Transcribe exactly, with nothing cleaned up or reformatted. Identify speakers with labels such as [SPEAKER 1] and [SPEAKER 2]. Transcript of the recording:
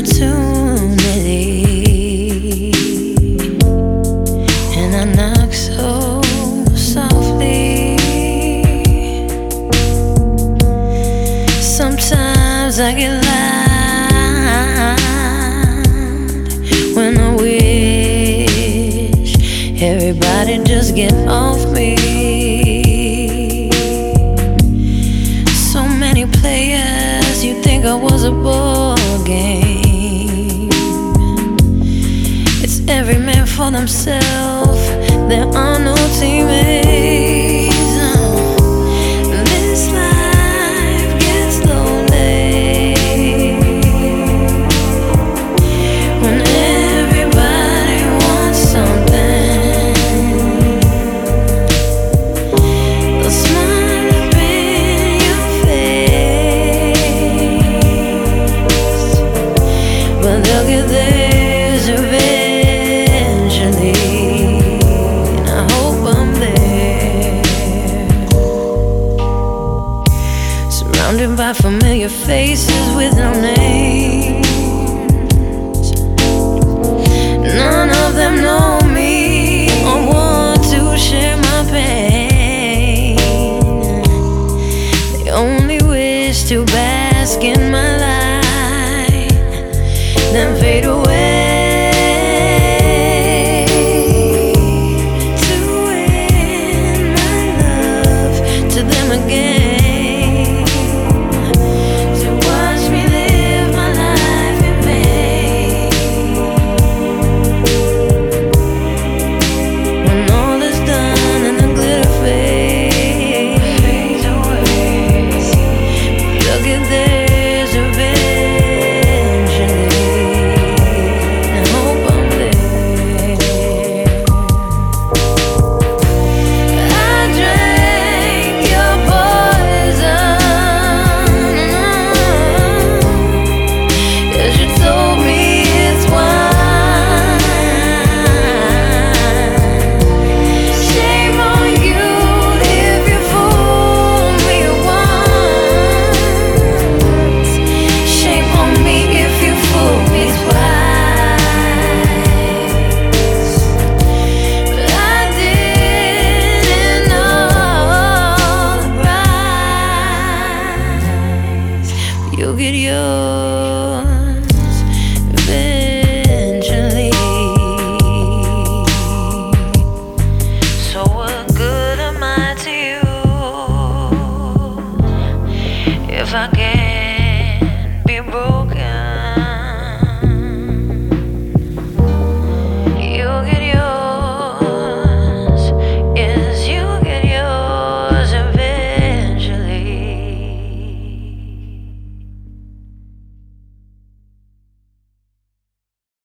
[SPEAKER 1] opportunity, and I knock so softly. Sometimes I get loud when I wish everybody just get off me. So many players, you think I was a ball game. It's every man for themselves, there are no teammates. This life gets lonely when everybody wants something. They'll smile up in your face, but they'll get theirs eventually, and I hope I'm there, surrounded by familiar faces with no names. None of them know me or want to share my pain. They only wish to bask in my light, then fade away. To win my love to them again, to watch me live my life in vain. When all is done and the glitter fades away, they'll get theirs eventually, and I hope I'm there. I drank your poison, 'cause you told me it's wine. Shame on you if you fool me once. Shame on me if you fool me twice. But I didn't know the price. You'll get yours